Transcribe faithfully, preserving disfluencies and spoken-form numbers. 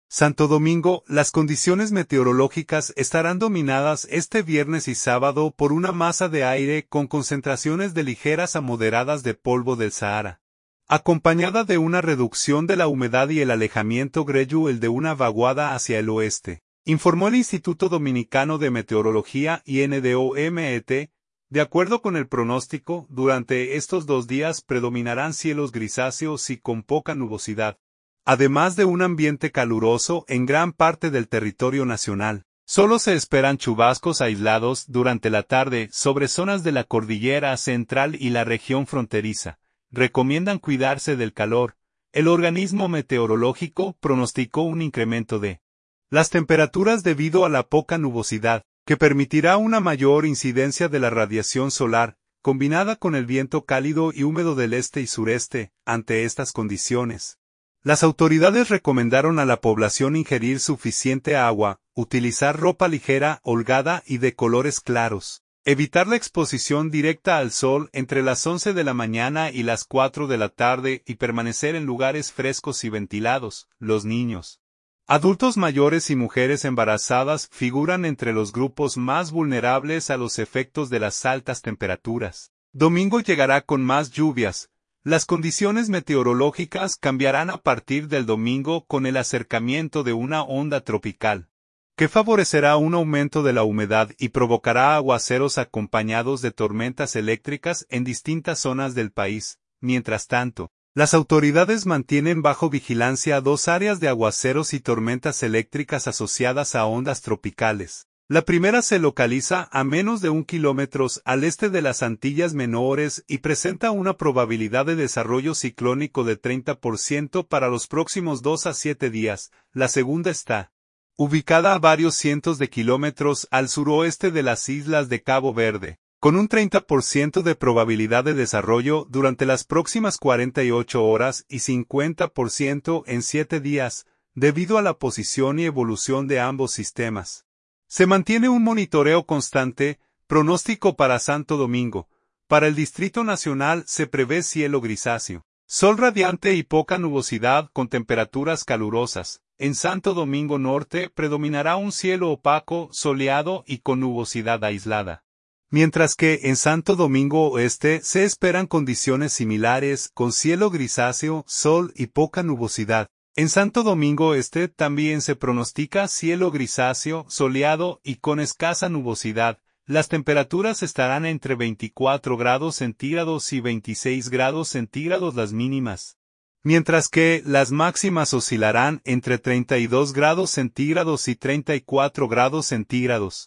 Santo Domingo, las condiciones meteorológicas estarán dominadas este viernes y sábado por una masa de aire con concentraciones de ligeras a moderadas de polvo del Sahara, acompañada de una reducción de la humedad y el alejamiento gradual de una vaguada hacia el oeste, informó el Instituto Dominicano de Meteorología I N D O M E T. De acuerdo con el pronóstico, durante estos dos días predominarán cielos grisáceos y con poca nubosidad, además de un ambiente caluroso en gran parte del territorio nacional. Solo se esperan chubascos aislados durante la tarde sobre zonas de la cordillera central y la región fronteriza. Recomiendan cuidarse del calor. El organismo meteorológico pronosticó un incremento de las temperaturas debido a la poca nubosidad, que permitirá una mayor incidencia de la radiación solar, combinada con el viento cálido y húmedo del este y sureste. Ante estas condiciones, las autoridades recomendaron a la población ingerir suficiente agua, utilizar ropa ligera, holgada y de colores claros, evitar la exposición directa al sol entre las once de la mañana y las cuatro de la tarde y permanecer en lugares frescos y ventilados. Los niños, adultos mayores y mujeres embarazadas figuran entre los grupos más vulnerables a los efectos de las altas temperaturas. Domingo llegará con más lluvias. Las condiciones meteorológicas cambiarán a partir del domingo con el acercamiento de una onda tropical, que favorecerá un aumento de la humedad y provocará aguaceros acompañados de tormentas eléctricas en distintas zonas del país. Mientras tanto, las autoridades mantienen bajo vigilancia dos áreas de aguaceros y tormentas eléctricas asociadas a ondas tropicales. La primera se localiza a menos de un kilómetro al este de las Antillas Menores y presenta una probabilidad de desarrollo ciclónico de treinta por ciento para los próximos dos a siete días. La segunda está ubicada a varios cientos de kilómetros al suroeste de las islas de Cabo Verde, con un treinta por ciento de probabilidad de desarrollo durante las próximas cuarenta y ocho horas y cincuenta por ciento en siete días, debido a la posición y evolución de ambos sistemas. Se mantiene un monitoreo constante. Pronóstico para Santo Domingo. Para el Distrito Nacional se prevé cielo grisáceo, sol radiante y poca nubosidad con temperaturas calurosas. En Santo Domingo Norte predominará un cielo opaco, soleado y con nubosidad aislada. Mientras que en Santo Domingo Oeste se esperan condiciones similares, con cielo grisáceo, sol y poca nubosidad. En Santo Domingo Este también se pronostica cielo grisáceo, soleado y con escasa nubosidad. Las temperaturas estarán entre veinticuatro grados centígrados y veintiséis grados centígrados las mínimas, mientras que las máximas oscilarán entre treinta y dos grados centígrados y treinta y cuatro grados centígrados.